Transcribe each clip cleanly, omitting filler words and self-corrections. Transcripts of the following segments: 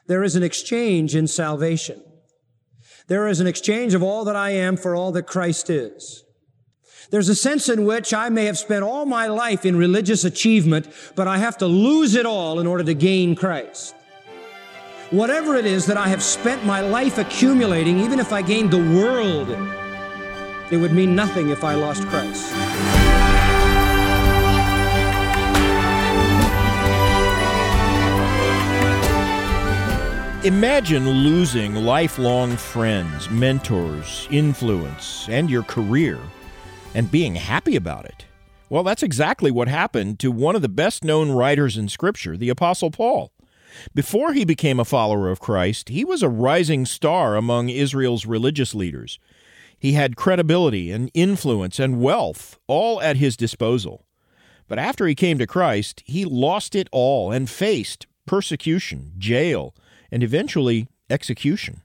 There is an exchange in salvation. There is an exchange of all that I am for all that Christ is. There's a sense in which I may have spent all my life in religious achievement, but I have to lose it all in order to gain Christ. Whatever it is that I have spent my life accumulating, even if I gained the world, it would mean nothing if I lost Christ. Imagine losing lifelong friends, mentors, influence, and your career, and being happy about it. Well, that's exactly what happened to one of the best-known writers in Scripture, the Apostle Paul. Before he became a follower of Christ, he was a rising star among Israel's religious leaders. He had credibility and influence and wealth all at his disposal. But after he came to Christ, he lost it all and faced persecution, jail, and eventually execution.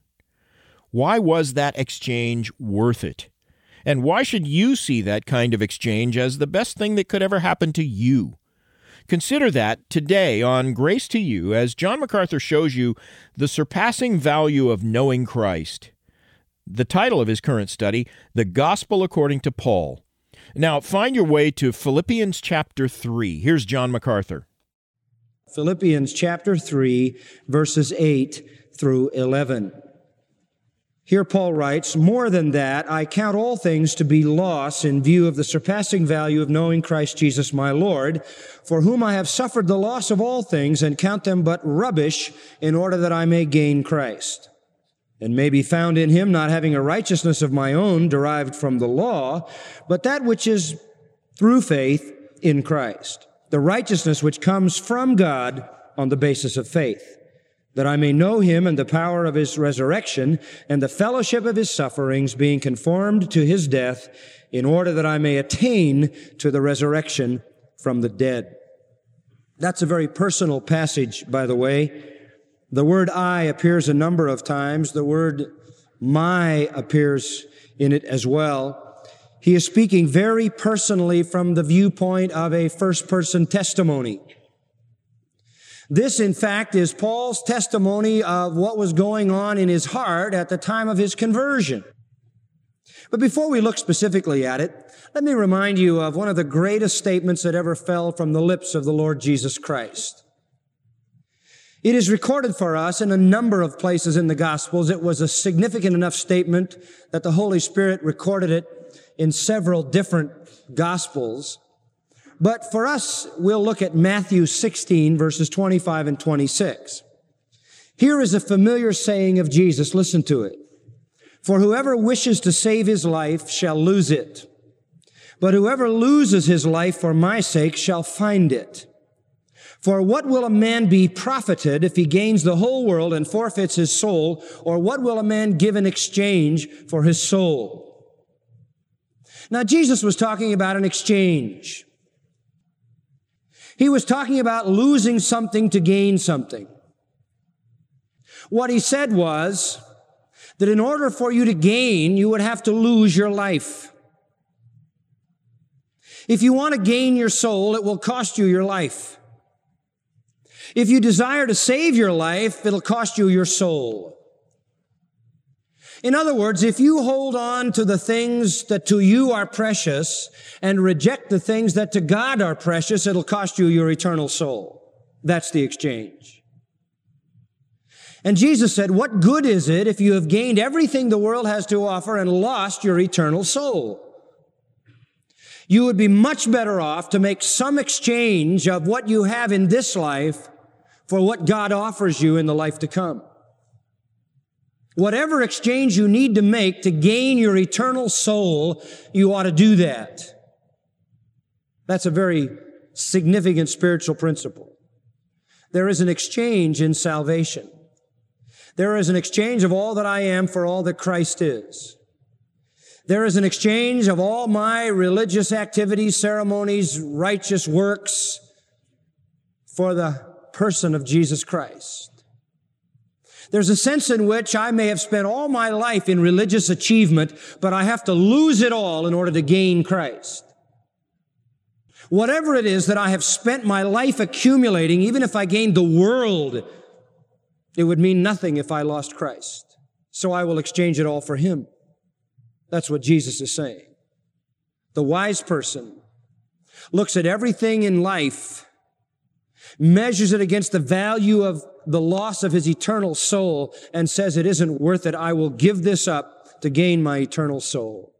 Why was that exchange worth it? And why should you see that kind of exchange as the best thing that could ever happen to you? Consider that today on Grace to You as John MacArthur shows you the surpassing value of knowing Christ. The title of his current study, The Gospel According to Paul. Now, find your way to Philippians chapter 3. Here's John MacArthur. Philippians chapter 3, verses 8 through 11. Here Paul writes, "More than that, I count all things to be loss in view of the surpassing value of knowing Christ Jesus my Lord, for whom I have suffered the loss of all things and count them but rubbish in order that I may gain Christ, and may be found in him, not having a righteousness of my own derived from the law, but that which is through faith in Christ, the righteousness which comes from God on the basis of faith, that I may know him and the power of his resurrection and the fellowship of his sufferings, being conformed to his death, in order that I may attain to the resurrection from the dead." That's a very personal passage, by the way. The word I appears a number of times. The word my appears in it as well. He is speaking very personally from the viewpoint of a first-person testimony. This, in fact, is Paul's testimony of what was going on in his heart at the time of his conversion. But before we look specifically at it, let me remind you of one of the greatest statements that ever fell from the lips of the Lord Jesus Christ. It is recorded for us in a number of places in the Gospels. It was a significant enough statement that the Holy Spirit recorded it in several different Gospels. But for us, we'll look at Matthew 16, verses 25 and 26. Here is a familiar saying of Jesus. Listen to it. "For whoever wishes to save his life shall lose it. But whoever loses his life for my sake shall find it. For what will a man be profited if he gains the whole world and forfeits his soul? Or what will a man give in exchange for his soul?" Now, Jesus was talking about an exchange. He was talking about losing something to gain something. What he said was that in order for you to gain, you would have to lose your life. If you want to gain your soul, it will cost you your life. If you desire to save your life, it'll cost you your soul. In other words, if you hold on to the things that to you are precious and reject the things that to God are precious, it'll cost you your eternal soul. That's the exchange. And Jesus said, "What good is it if you have gained everything the world has to offer and lost your eternal soul?" You would be much better off to make some exchange of what you have in this life for what God offers you in the life to come. Whatever exchange you need to make to gain your eternal soul, you ought to do that. That's a very significant spiritual principle. There is an exchange in salvation. There is an exchange of all that I am for all that Christ is. There is an exchange of all my religious activities, ceremonies, righteous works for the person of Jesus Christ. There's a sense in which I may have spent all my life in religious achievement, but I have to lose it all in order to gain Christ. Whatever it is that I have spent my life accumulating, even if I gained the world, It would mean nothing if I lost Christ. So I will exchange it all for Him. That's what Jesus is saying. The wise person looks at everything in life, measures it against the value of the loss of his eternal soul, and says, it isn't worth it. I will give this up to gain my eternal soul.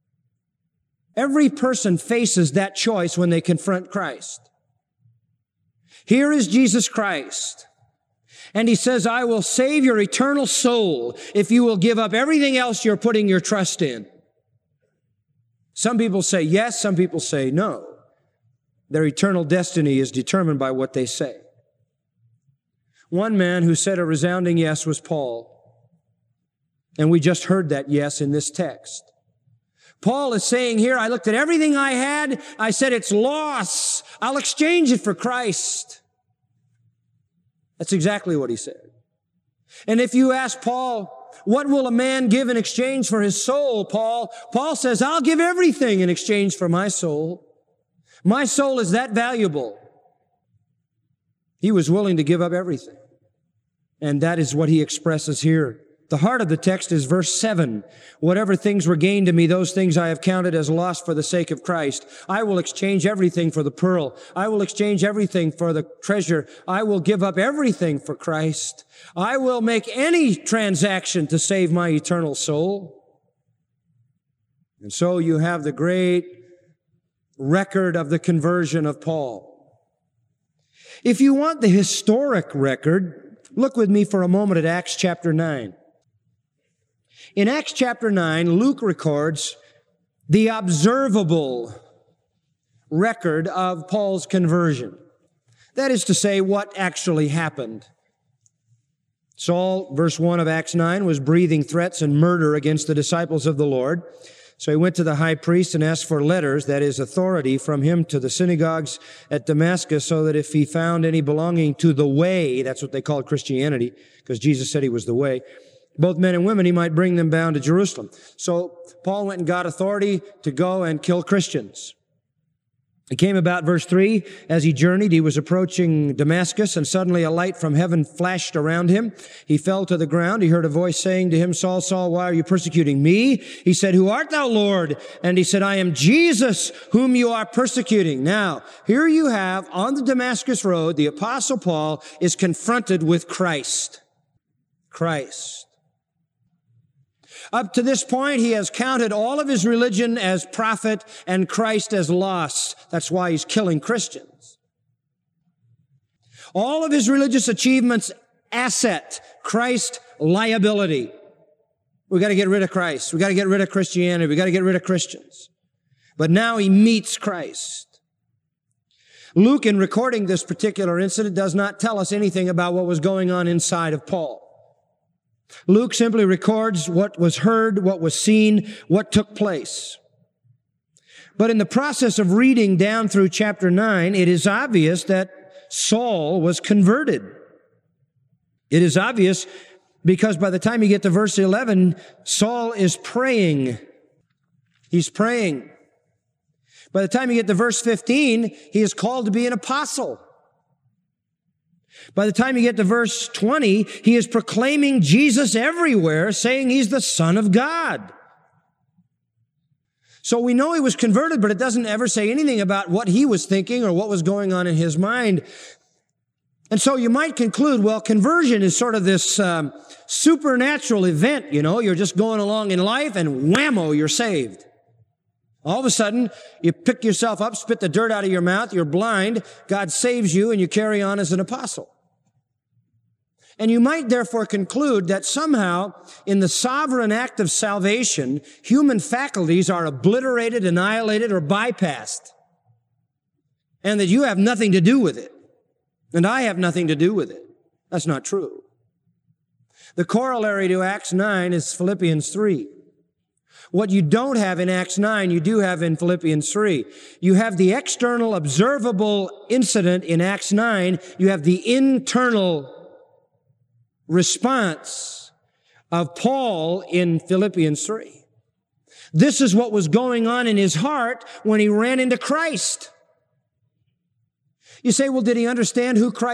Every person faces that choice when they confront Christ. Here is Jesus Christ. And He says, I will save your eternal soul if you will give up everything else you're putting your trust in. Some people say yes, some people say no. Their eternal destiny is determined by what they say. One man who said a resounding yes was Paul. And we just heard that yes in this text. Paul is saying here, I looked at everything I had, I said it's loss. I'll exchange it for Christ. That's exactly what he said. And if you ask Paul, what will a man give in exchange for his soul, Paul says, I'll give everything in exchange for my soul. My soul is that valuable. He was willing to give up everything. And that is what he expresses here. The heart of the text is verse 7. Whatever things were gained to me, those things I have counted as loss for the sake of Christ. I will exchange everything for the pearl. I will exchange everything for the treasure. I will give up everything for Christ. I will make any transaction to save my eternal soul. And so you have the great record of the conversion of Paul. If you want the historic record, look with me for a moment at Acts chapter 9. In Acts chapter 9, Luke records the observable record of Paul's conversion. That is to say, what actually happened. Saul, verse 1 of Acts 9, was breathing threats and murder against the disciples of the Lord. So he went to the high priest and asked for letters, that is, authority from him to the synagogues at Damascus, so that if he found any belonging to the way, that's what they called Christianity, because Jesus said He was the way, both men and women, he might bring them bound to Jerusalem. So Paul went and got authority to go and kill Christians. It came about, verse 3, as he journeyed, he was approaching Damascus, and suddenly a light from heaven flashed around him. He fell to the ground. He heard a voice saying to him, Saul, Saul, why are you persecuting me? He said, Who art thou, Lord? And he said, I am Jesus, whom you are persecuting. Now, here you have, on the Damascus road, the Apostle Paul is confronted with Christ. Christ. Up to this point, he has counted all of his religion as profit and Christ as loss. That's why he's killing Christians. All of his religious achievements, asset, Christ, liability. We got to get rid of Christ. We got to get rid of Christianity. We got to get rid of Christians. But now he meets Christ. Luke, in recording this particular incident, does not tell us anything about what was going on inside of Paul. Luke simply records what was heard, what was seen, what took place. But in the process of reading down through chapter 9, it is obvious that Saul was converted. It is obvious because by the time you get to verse 11, Saul is praying. He's praying. By the time you get to verse 15, he is called to be an apostle. By the time you get to verse 20, he is proclaiming Jesus everywhere, saying He's the Son of God. So we know he was converted, but it doesn't ever say anything about what he was thinking or what was going on in his mind. And so you might conclude, well, conversion is sort of this supernatural event, you're just going along in life and whammo, you're saved. All of a sudden, you pick yourself up, spit the dirt out of your mouth, you're blind, God saves you, and you carry on as an apostle. And you might therefore conclude that somehow, in the sovereign act of salvation, human faculties are obliterated, annihilated, or bypassed. And that you have nothing to do with it. And I have nothing to do with it. That's not true. The corollary to Acts 9 is Philippians 3. What you don't have in Acts 9, you do have in Philippians 3. You have the external observable incident in Acts 9. You have the internal response of Paul in Philippians 3. This is what was going on in his heart when he ran into Christ. You say, well, did he understand who Christ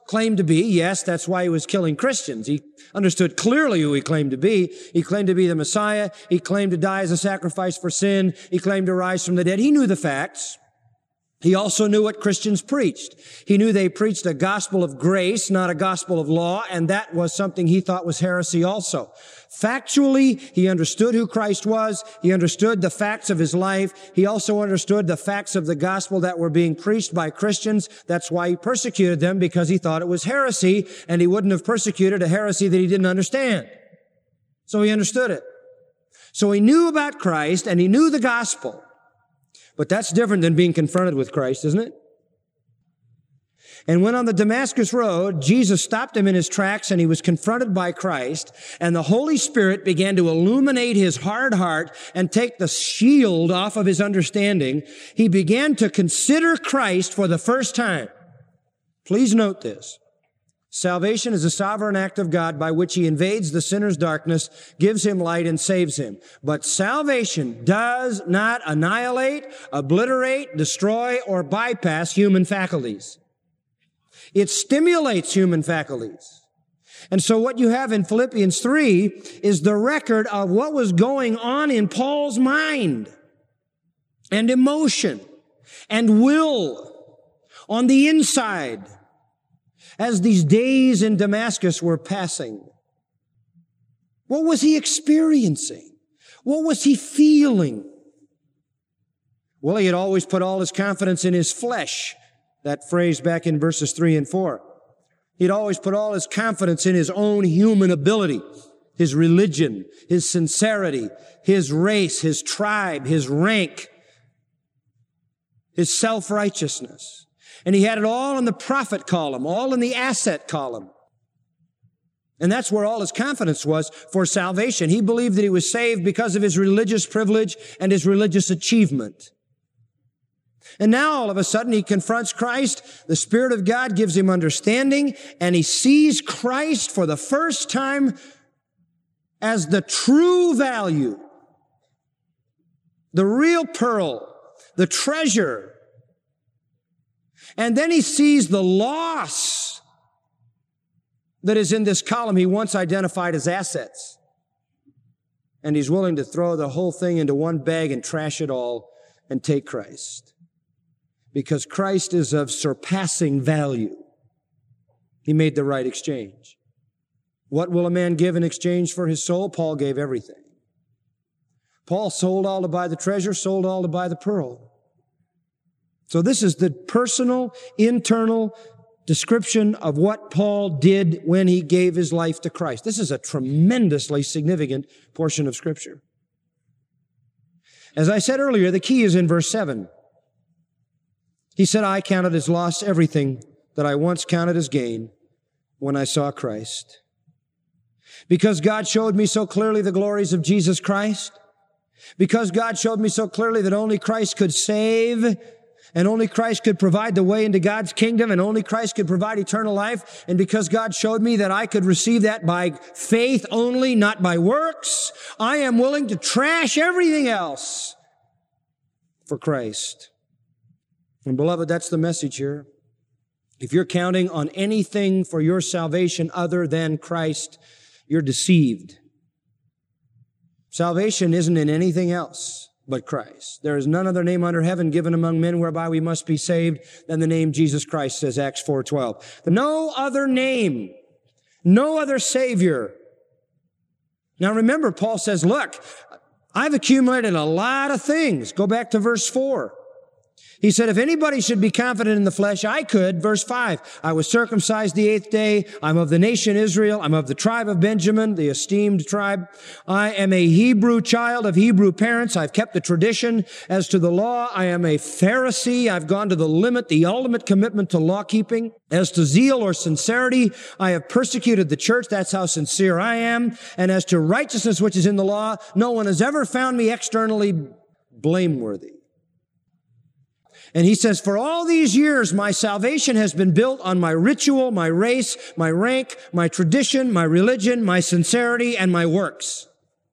claimed to be. Yes, that's why he was killing Christians. He understood clearly who he claimed to be. He claimed to be the Messiah. He claimed to die as a sacrifice for sin. He claimed to rise from the dead. He knew the facts. He also knew what Christians preached. He knew they preached a gospel of grace, not a gospel of law, and that was something he thought was heresy also. Factually, he understood who Christ was. He understood the facts of his life. He also understood the facts of the gospel that were being preached by Christians. That's why he persecuted them, because he thought it was heresy, and he wouldn't have persecuted a heresy that he didn't understand. So he understood it. So he knew about Christ, and he knew the gospel. But that's different than being confronted with Christ, isn't it? And when on the Damascus Road, Jesus stopped him in his tracks and he was confronted by Christ, and the Holy Spirit began to illuminate his hard heart and take the shield off of his understanding, he began to consider Christ for the first time. Please note this. Salvation is a sovereign act of God by which he invades the sinner's darkness, gives him light, and saves him. But salvation does not annihilate, obliterate, destroy, or bypass human faculties. It stimulates human faculties. And so what you have in Philippians 3 is the record of what was going on in Paul's mind and emotion and will on the inside as these days in Damascus were passing. What was he experiencing? What was he feeling? Well, he had always put all his confidence in his flesh. That phrase back in verses 3 and 4. He'd always put all his confidence in his own human ability, his religion, his sincerity, his race, his tribe, his rank, his self-righteousness. And he had it all in the profit column, all in the asset column. And that's where all his confidence was for salvation. He believed that he was saved because of his religious privilege and his religious achievement. And now all of a sudden he confronts Christ. The Spirit of God gives him understanding, and he sees Christ for the first time as the true value, the real pearl, the treasure. And then he sees the loss that is in this column he once identified as assets. And he's willing to throw the whole thing into one bag and trash it all and take Christ. Because Christ is of surpassing value. He made the right exchange. What will a man give in exchange for his soul? Paul gave everything. Paul sold all to buy the treasure, sold all to buy the pearl. So this is the personal, internal description of what Paul did when he gave his life to Christ. This is a tremendously significant portion of Scripture. As I said earlier, the key is in verse 7. He said, I counted as loss everything that I once counted as gain when I saw Christ. Because God showed me so clearly the glories of Jesus Christ. Because God showed me so clearly that only Christ could save, and only Christ could provide the way into God's kingdom, and only Christ could provide eternal life. And because God showed me that I could receive that by faith only, not by works, I am willing to trash everything else for Christ. And beloved, that's the message here. If you're counting on anything for your salvation other than Christ, you're deceived. Salvation isn't in anything else but Christ. There is none other name under heaven given among men whereby we must be saved than the name Jesus Christ, says Acts 4:12. No other name, no other Savior. Now remember, Paul says, look, I've accumulated a lot of things. Go back to verse 4. He said, if anybody should be confident in the flesh, I could. Verse 5, I was circumcised the 8th day. I'm of the nation Israel. I'm of the tribe of Benjamin, the esteemed tribe. I am a Hebrew child of Hebrew parents. I've kept the tradition. As to the law, I am a Pharisee. I've gone to the limit, the ultimate commitment to law keeping. As to zeal or sincerity, I have persecuted the church. That's how sincere I am. And as to righteousness, which is in the law, no one has ever found me externally blameworthy. And he says, for all these years, my salvation has been built on my ritual, my race, my rank, my tradition, my religion, my sincerity, and my works.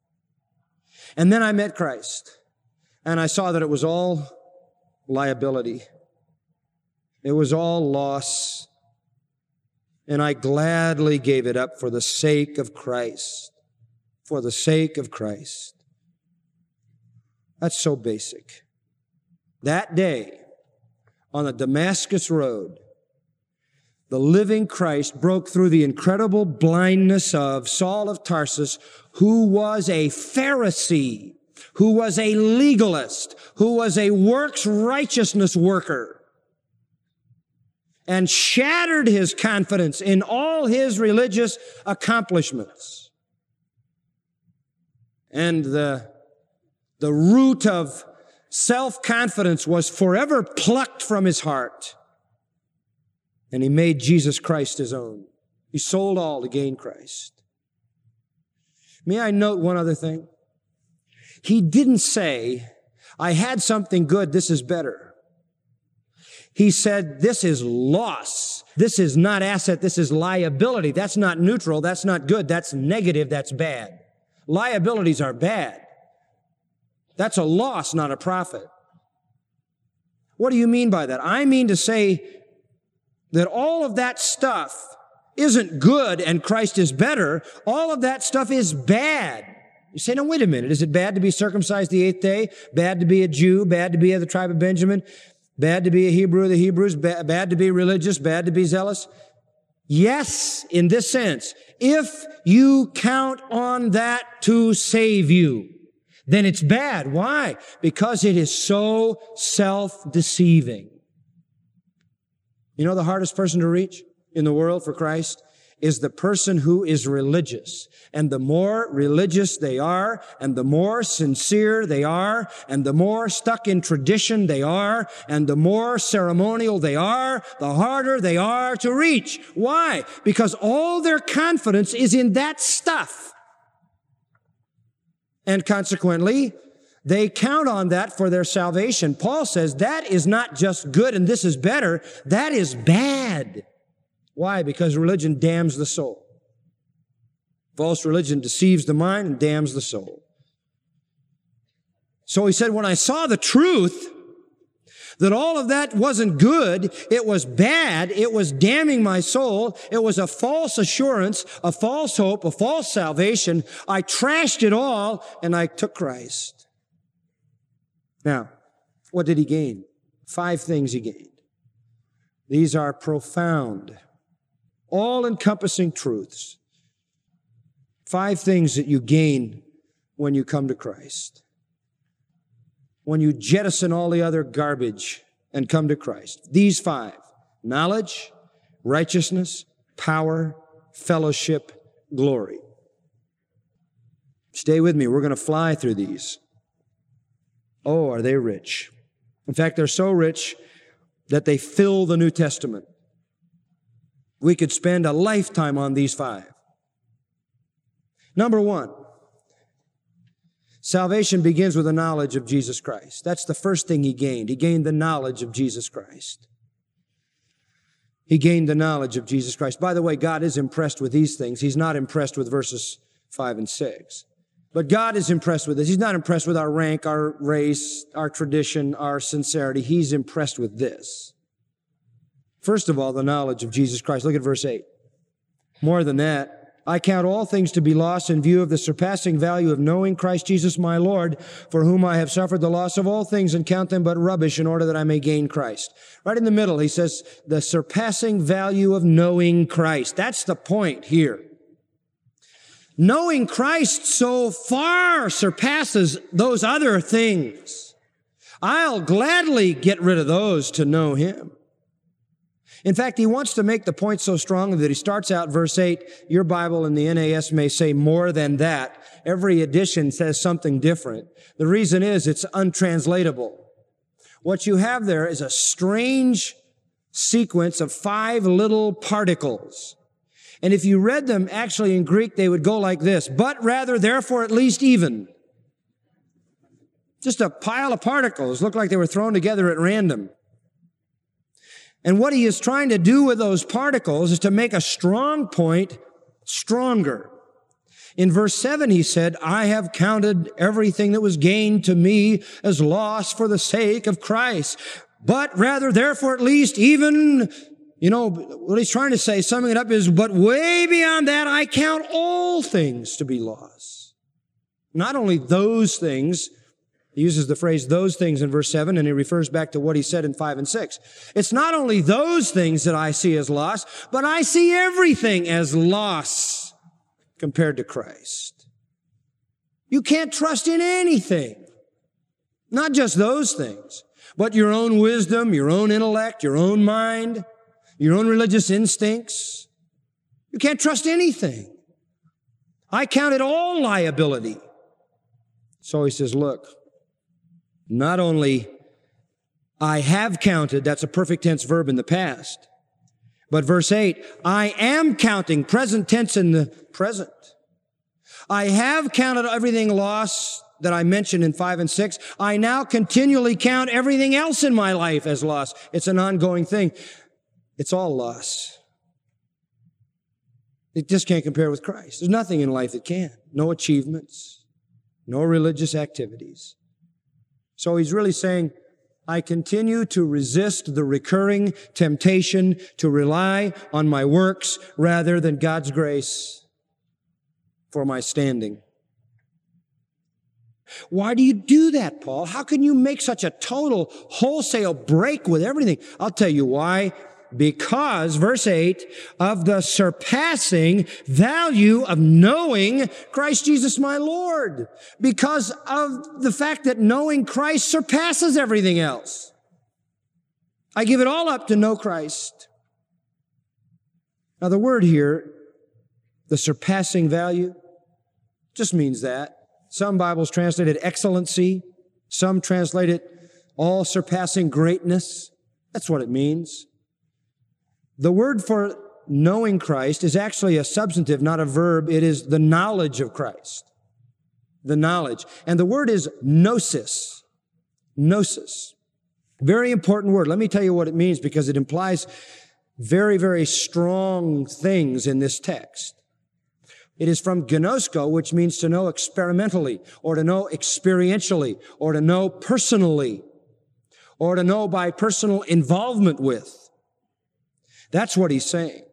And then I met Christ, and I saw that it was all liability. It was all loss. and I gladly gave it up for the sake of Christ. For the sake of Christ. That's so basic. That day, on the Damascus Road, the living Christ broke through the incredible blindness of Saul of Tarsus, who was a Pharisee, who was a legalist, who was a works righteousness worker, and shattered his confidence in all his religious accomplishments. And the root of self-confidence was forever plucked from his heart. And he made Jesus Christ his own. He sold all to gain Christ. May I note one other thing? He didn't say, I had something good, this is better. He said, this is loss. This is not asset, this is liability. That's not neutral, that's not good, that's negative, that's bad. Liabilities are bad. That's a loss, not a profit. What do you mean by that? I mean to say that all of that stuff isn't good and Christ is better. All of that stuff is bad. You say, no, wait a minute. Is it bad to be circumcised the 8th day? Bad to be a Jew? Bad to be of the tribe of Benjamin? Bad to be a Hebrew of the Hebrews? Bad to be religious? Bad to be zealous? Yes, in this sense. If you count on that to save you, then it's bad. Why? Because it is so self-deceiving. You know the hardest person to reach in the world for Christ is the person who is religious. And the more religious they are, and the more sincere they are, and the more stuck in tradition they are, and the more ceremonial they are, the harder they are to reach. Why? Because all their confidence is in that stuff. And consequently, they count on that for their salvation. Paul says that is not just good and this is better, that is bad. Why? Because religion damns the soul. False religion deceives the mind and damns the soul. So he said, when I saw the truth, that all of that wasn't good, it was bad, it was damning my soul, it was a false assurance, a false hope, a false salvation, I trashed it all and I took Christ. Now, what did he gain? 5 things he gained. These are profound, all-encompassing truths. 5 things that you gain when you come to Christ. When you jettison all the other garbage and come to Christ. These 5, knowledge, righteousness, power, fellowship, glory. Stay with me. We're going to fly through these. Oh, are they rich? In fact, they're so rich that they fill the New Testament. We could spend a lifetime on these 5. Number 1, salvation begins with the knowledge of Jesus Christ. That's the first thing he gained. He gained the knowledge of Jesus Christ. He gained the knowledge of Jesus Christ. By the way, God is impressed with these things. He's not impressed with verses 5 and 6. But God is impressed with this. He's not impressed with our rank, our race, our tradition, our sincerity. He's impressed with this. First of all, the knowledge of Jesus Christ. Look at verse 8. More than that, I count all things to be lost in view of the surpassing value of knowing Christ Jesus my Lord, for whom I have suffered the loss of all things and count them but rubbish in order that I may gain Christ. Right in the middle, he says, the surpassing value of knowing Christ. That's the point here. Knowing Christ so far surpasses those other things. I'll gladly get rid of those to know Him. In fact, he wants to make the point so strongly that he starts out verse 8. Your Bible in the NAS may say more than that. Every edition says something different. The reason is it's untranslatable. What you have there is a strange sequence of 5 little particles. And if you read them actually in Greek, they would go like this. But rather, therefore, at least, even. Just a pile of particles. Looked like they were thrown together at random. And what he is trying to do with those particles is to make a strong point stronger. In verse 7, he said, I have counted everything that was gained to me as loss for the sake of Christ. But rather, therefore, at least, even, You know, what he's trying to say, summing it up, is, but way beyond that, I count all things to be loss. Not only those things, he uses the phrase those things in verse 7, and he refers back to what he said in 5 and 6. It's not only those things that I see as loss, but I see everything as loss compared to Christ. You can't trust in anything. Not just those things, but your own wisdom, your own intellect, your own mind, your own religious instincts. You can't trust anything. I count it all liability. So he says, look, not only I have counted, that's a perfect tense verb in the past, but verse 8, I am counting, present tense in the present. I have counted everything loss that I mentioned in 5 and 6. I now continually count everything else in my life as loss. It's an ongoing thing. It's all loss. It just can't compare with Christ. There's nothing in life that can. No achievements, no religious activities. So he's really saying, I continue to resist the recurring temptation to rely on my works rather than God's grace for my standing. Why do you do that, Paul? How can you make such a total, wholesale break with everything? I'll tell you why. Because, verse 8, of the surpassing value of knowing Christ Jesus my Lord. Because of the fact that knowing Christ surpasses everything else. I give it all up to know Christ. Now the word here, the surpassing value, just means that. Some Bibles translate it excellency. Some translate it all surpassing greatness. That's what it means. The word for knowing Christ is actually a substantive, not a verb. It is the knowledge of Christ. The knowledge. And the word is gnosis. Gnosis. Very important word. Let me tell you what it means because it implies very, very strong things in this text. It is from gnosko, which means to know experimentally, or to know experientially, or to know personally, or to know by personal involvement with. That's what he's saying.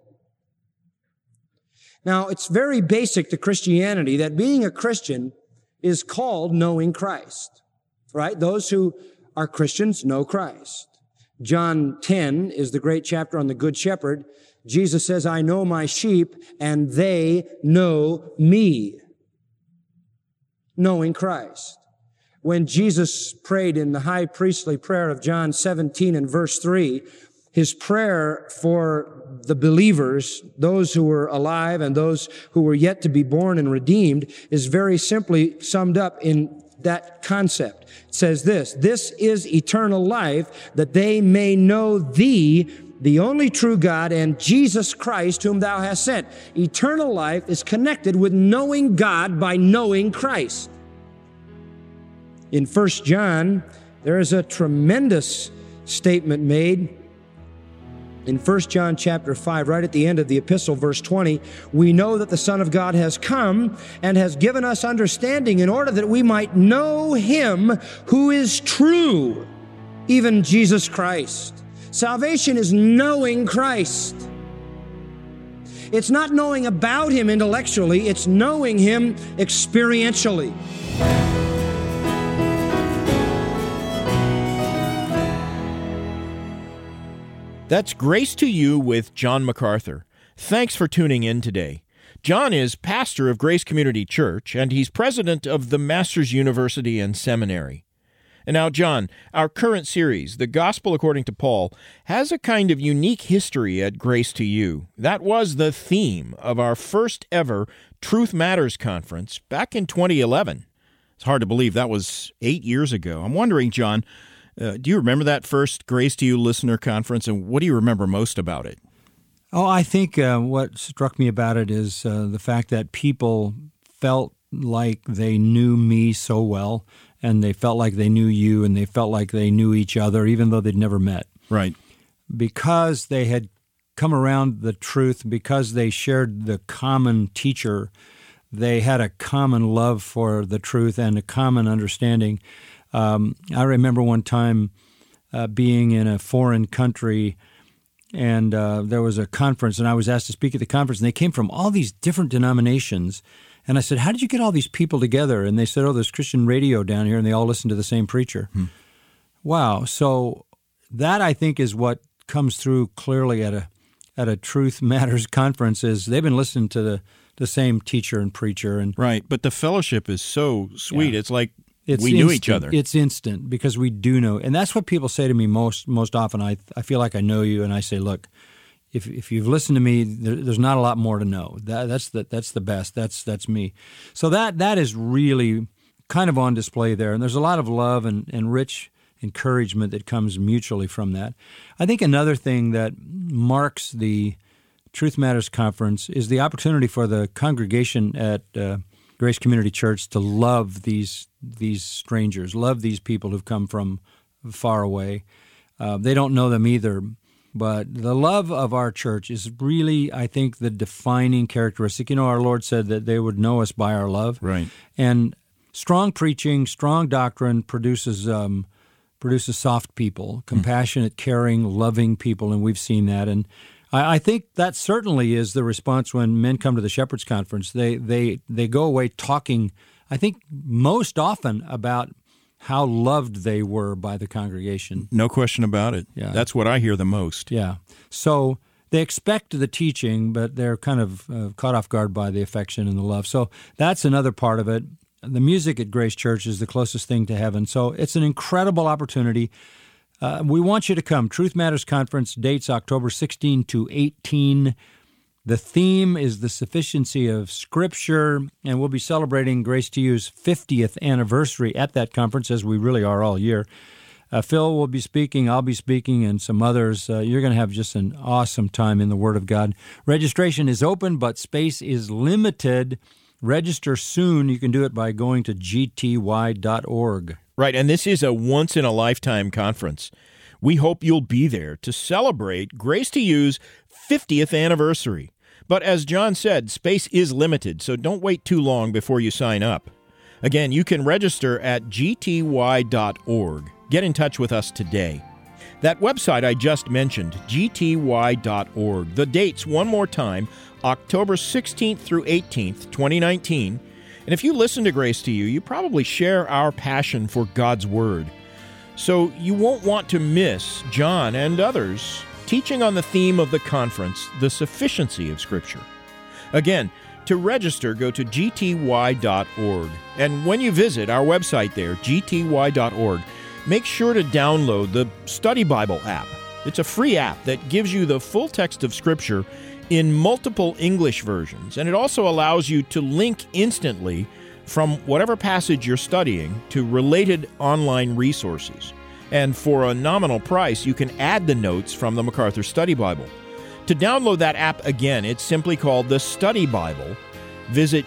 Now, it's very basic to Christianity that being a Christian is called knowing Christ, right? Those who are Christians know Christ. John 10 is the great chapter on the Good Shepherd. Jesus says, I know my sheep and they know me. Knowing Christ. When Jesus prayed in the high priestly prayer of John 17 and verse 3, his prayer for the believers, those who were alive and those who were yet to be born and redeemed, is very simply summed up in that concept. It says this is eternal life, that they may know thee, the only true God, and Jesus Christ, whom thou hast sent. Eternal life is connected with knowing God by knowing Christ. In 1 John, there is a tremendous statement made. In 1 John chapter 5, right at the end of the epistle, verse 20, we know that the Son of God has come and has given us understanding in order that we might know him who is true, even Jesus Christ. Salvation is knowing Christ. It's not knowing about him intellectually, it's knowing him experientially. That's Grace to You with John MacArthur. Thanks for tuning in today. John is pastor of Grace Community Church, and he's president of the Masters University and Seminary. And now, John, our current series, The Gospel According to Paul, has a kind of unique history at Grace to You. That was the theme of our first ever Truth Matters conference back in 2011. It's hard to believe that was 8 years ago. I'm wondering, John, do you remember that first Grace to You listener conference, and what do you remember most about it? Oh, I think what struck me about it is the fact that people felt like they knew me so well, and they felt like they knew you, and they felt like they knew each other, even though they'd never met. Right. Because they had come around the truth, because they shared the common teacher, they had a common love for the truth and a common understanding. I remember one time being in a foreign country and there was a conference, and I was asked to speak at the conference, and they came from all these different denominations. And I said, how did you get all these people together? And they said, oh, there's Christian radio down here, and they all listen to the same preacher. Wow. So that, I think, is what comes through clearly at a Truth Matters conference, is they've been listening to the same teacher and preacher. And right, but the fellowship is so sweet. Yeah. It's like It's we knew each other. It's instant because we do know. And that's what people say to me most often. I feel like I know you, and I say, look, if you've listened to me, there's not a lot more to know. That's the best. That's me. So that is really kind of on display there. And there's a lot of love and rich encouragement that comes mutually from that. I think another thing that marks the Truth Matters Conference is the opportunity for the congregation at Grace Community Church to love these strangers, love these people who've come from far away. They don't know them either, but the love of our church is really, I think, the defining characteristic. You know, our Lord said that they would know us by our love. Right. And strong preaching, strong doctrine produces soft people, compassionate, caring, loving people, and we've seen that. And I think that certainly is the response when men come to the Shepherds Conference. They go away talking, I think, most often about how loved they were by the congregation. No question about it. Yeah. That's what I hear the most. Yeah. So they expect the teaching, but they're kind of caught off guard by the affection and the love. So that's another part of it. The music at Grace Church is the closest thing to heaven. So it's an incredible opportunity. We want you to come. Truth Matters Conference, dates October 16 to 18. The theme is the sufficiency of Scripture, and we'll be celebrating Grace to You's 50th anniversary at that conference, as we really are all year. Phil will be speaking, I'll be speaking, and some others. You're going to have just an awesome time in the Word of God. Registration is open, but space is limited. Register soon. You can do it by going to gty.org. Right, and this is a once-in-a-lifetime conference. We hope you'll be there to celebrate Grace to You's 50th anniversary. But as John said, space is limited, so don't wait too long before you sign up. Again, you can register at gty.org. Get in touch with us today. That website I just mentioned, gty.org. The dates, one more time, October 16th through 18th, 2019. And if you listen to Grace to You, you probably share our passion for God's Word. So you won't want to miss John and others teaching on the theme of the conference, the sufficiency of Scripture. Again, to register, go to gty.org. And when you visit our website there, gty.org, make sure to download the Study Bible app. It's a free app that gives you the full text of Scripture in multiple English versions, and it also allows you to link instantly from whatever passage you're studying to related online resources. And for a nominal price, you can add the notes from the MacArthur Study Bible. To download that app again, it's simply called the Study Bible. Visit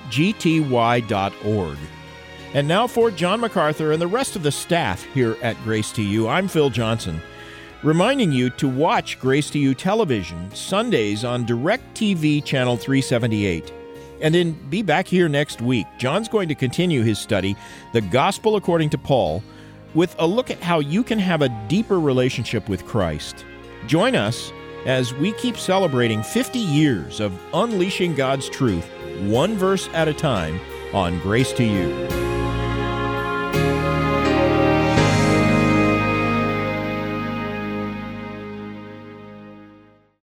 gty.org. And now for John MacArthur and the rest of the staff here at Grace to You, I'm Phil Johnson, reminding you to watch Grace to You television Sundays on DirecTV Channel 378. And then be back here next week. John's going to continue his study, The Gospel According to Paul, with a look at how you can have a deeper relationship with Christ. Join us as we keep celebrating 50 years of unleashing God's truth, one verse at a time, on Grace to You.